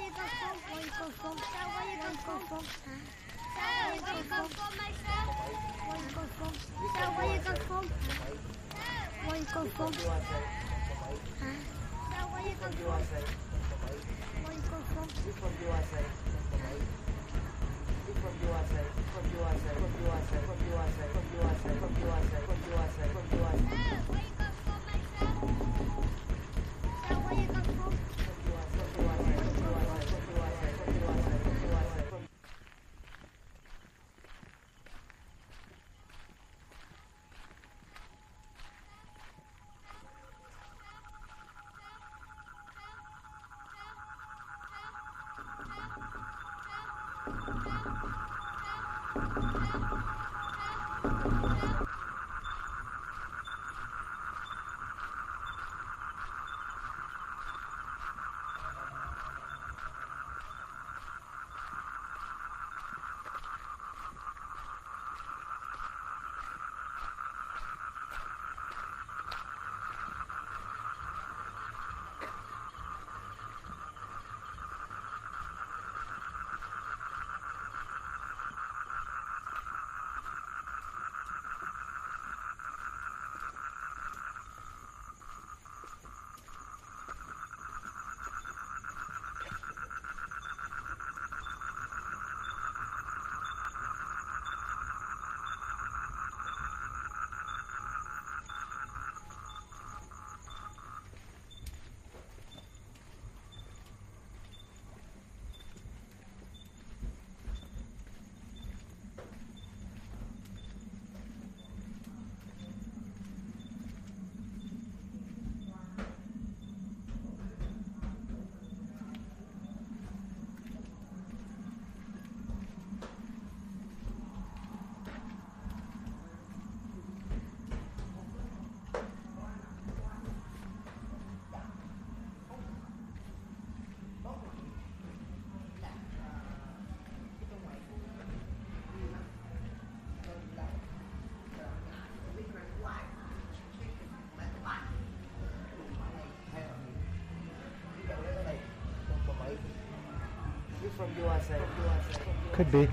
Could be.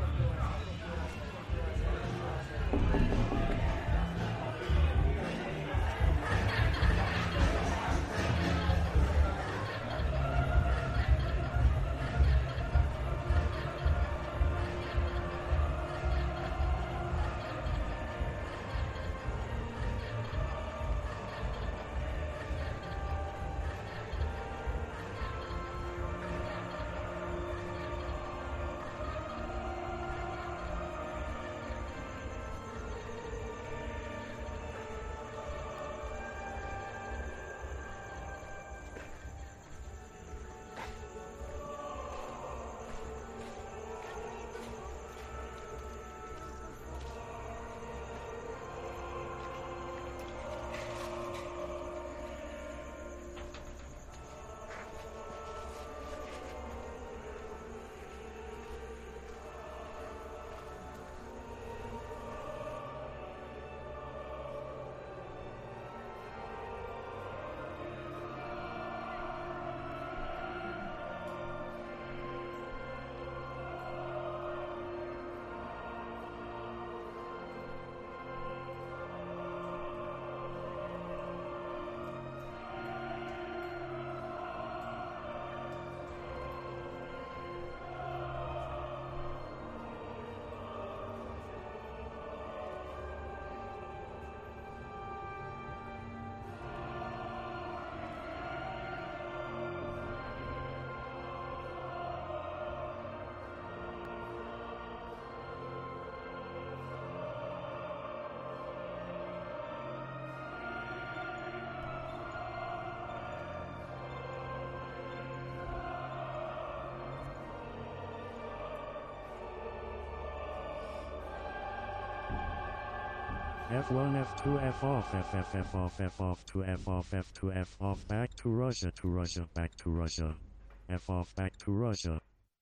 F1, F2, F off, F off, F off, to F off, F2, F off, back to Russia, back to Russia, F off, back to Russia.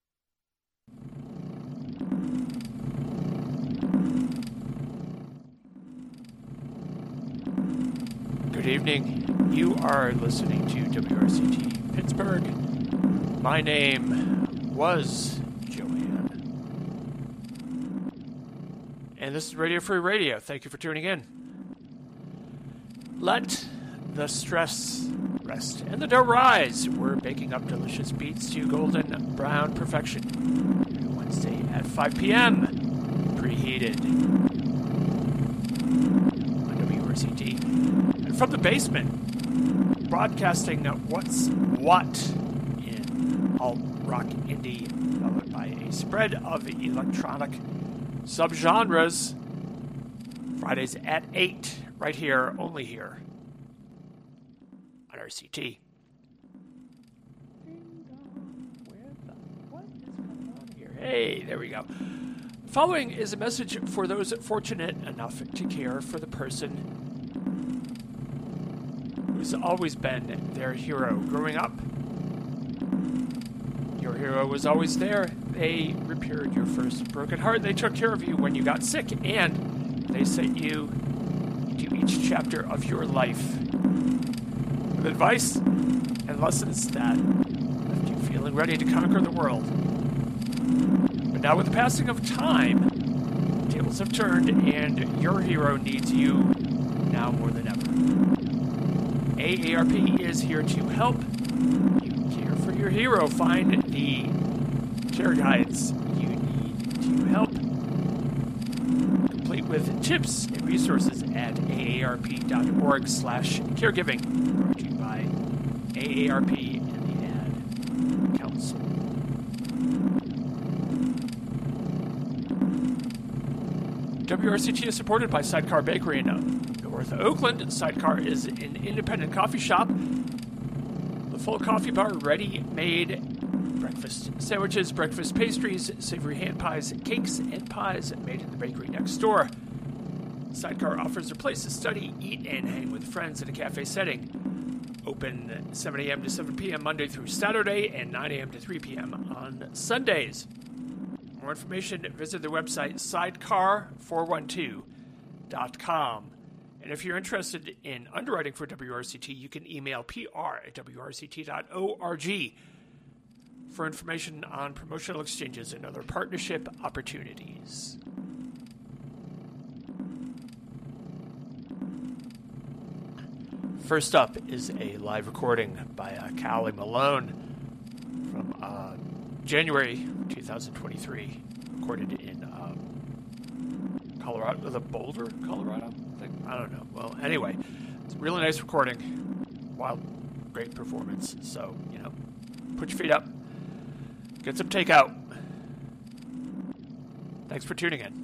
Good evening. You are listening to WRCT Pittsburgh. My name was Joanne. And this is Radio Free Radio. Thank you for tuning in. Let the stress rest and the dough rise. We're baking up delicious beats to golden brown perfection. Every Wednesday at 5 p.m. Preheated. On WRCT. And from the basement, broadcasting what's what in alt rock indie, followed by a spread of electronic subgenres. Fridays at 8, right here, only here on RCT. What is going on here? Hey, there we go. Following is a message for those fortunate enough to care for the person who's always been their hero growing up. Your hero was always there. They repaired your first broken heart. They took care of you when you got sick, and they sent you into each chapter of your life with advice and lessons that left you feeling ready to conquer the world. But now with the passing of time, tables have turned, and your hero needs you now more than ever. AARP is here to help you care for your hero. Find the care guides you need to help, complete with tips and resources at aarp.org/caregiving. Brought to you by AARP and the Ad Council. WRCT is supported by Sidecar Bakery in North Oakland. Sidecar is an independent coffee shop. The full coffee bar, ready-made breakfast sandwiches, breakfast pastries, savory hand pies, cakes, and pies made in the bakery next door. Sidecar offers a place to study, eat, and hang with friends in a cafe setting. Open 7 a.m. to 7 p.m. Monday through Saturday and 9 a.m. to 3 p.m. on Sundays. For more information, visit their website, sidecar412.com. And if you're interested in underwriting for WRCT, you can email pr@wrct.org for information on promotional exchanges and other partnership opportunities. First up is a live recording by Callie Malone from January 2023, recorded in Colorado, the Boulder, Colorado? I don't know. Well, anyway, it's a really nice recording. Wild, great performance. So, put your feet up. Get some takeout. Thanks for tuning in.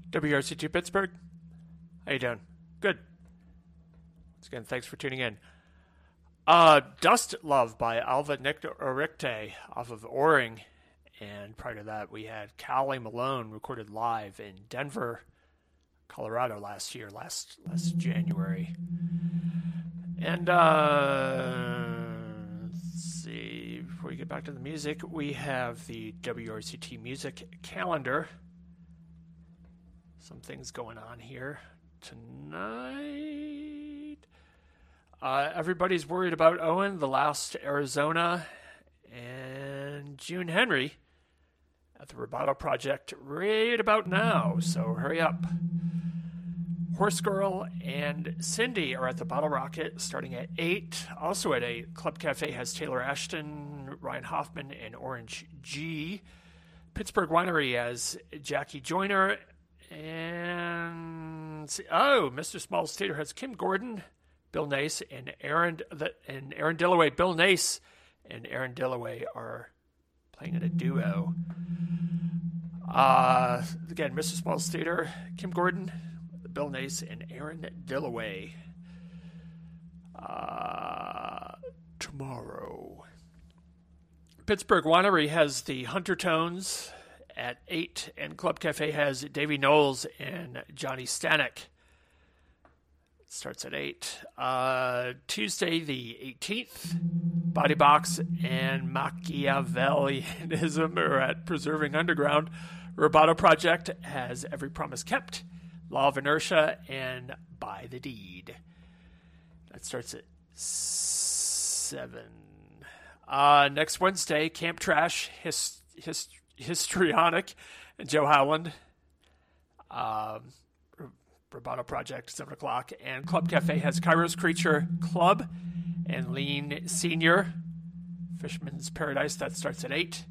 WRC2 Pittsburgh. How you doing? Good. Once again, thanks for tuning in. Dust Love by Alva Nictoricte off of O-Ring. And prior to that, we had Callie Malone recorded live in Denver, Colorado last January. And let's see, before we get back to the music, we have the WRCT music calendar. Some things going on here tonight. Everybody's worried about Owen, The Last Arizona, and June Henry at the Roboto Project right about now, so hurry up. Horse Girl and Cindy are at the Bottle Rocket starting at 8. Also at 8, Club Cafe has Taylor Ashton, Ryan Hoffman, and Orange G. Pittsburgh Winery has Jackie Joyner, and Mr. Smalls Theater has Kim Gordon, Bill Nace, and Aaron Dillaway. Bill Nace and Aaron Dillaway are playing in a duo. Again, Mr. Smalls Theater, Kim Gordon, Bill Nace, and Aaron Dillaway. Tomorrow. Pittsburgh Winery has the Hunter Tones at 8, and Club Cafe has Davey Knowles and Johnny Stanek. It starts at 8. Tuesday the 18th, Body Box and Machiavellianism are at Preserving Underground. Roboto Project has Every Promise Kept, Law of Inertia, and By the Deed. That starts at 7. Next Wednesday, Camp Trash, Histrionic, and Joe Howland. Roboto Project, 7 o'clock. And Club Cafe has Kairos Creature Club and Lean Senior. Fisherman's Paradise, that starts at 8.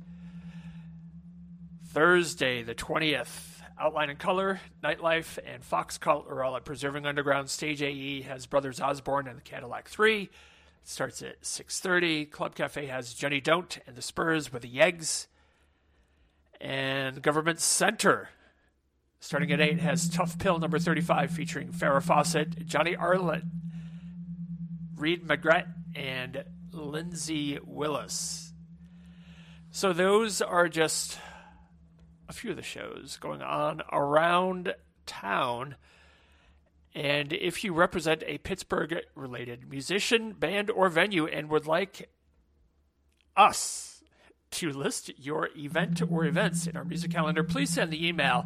Thursday, the 20th, Outline and Color, Nightlife, and Fox Cult are all at Preserving Underground. Stage AE has Brothers Osborne and the Cadillac 3. It starts at 6:30. Club Cafe has Jenny Don't and the Spurs with the Yeggs. And Government Center, starting at 8, has Tough Pill number 35 featuring Farrah Fawcett, Johnny Arlett, Reed McGrath, and Lindsay Willis. So those are just a few of the shows going on around town. And if you represent a Pittsburgh-related musician, band, or venue and would like us to list your event or events in our music calendar, please send the email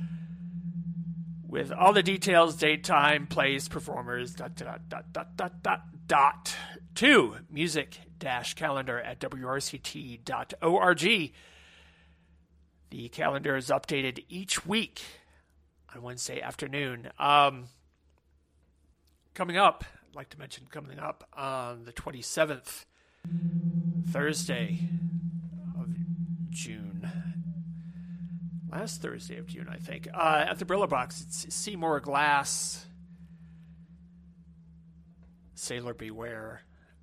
with all the details, date, time, place, performers, to music-calendar@wrct.org. The calendar is updated each week on Wednesday afternoon. Coming up, I'd like to mention coming up on the 27th, Thursday of June. Last Thursday of June, I think. At the Brillo Box, it's Seymour Glass, Sailor Beware.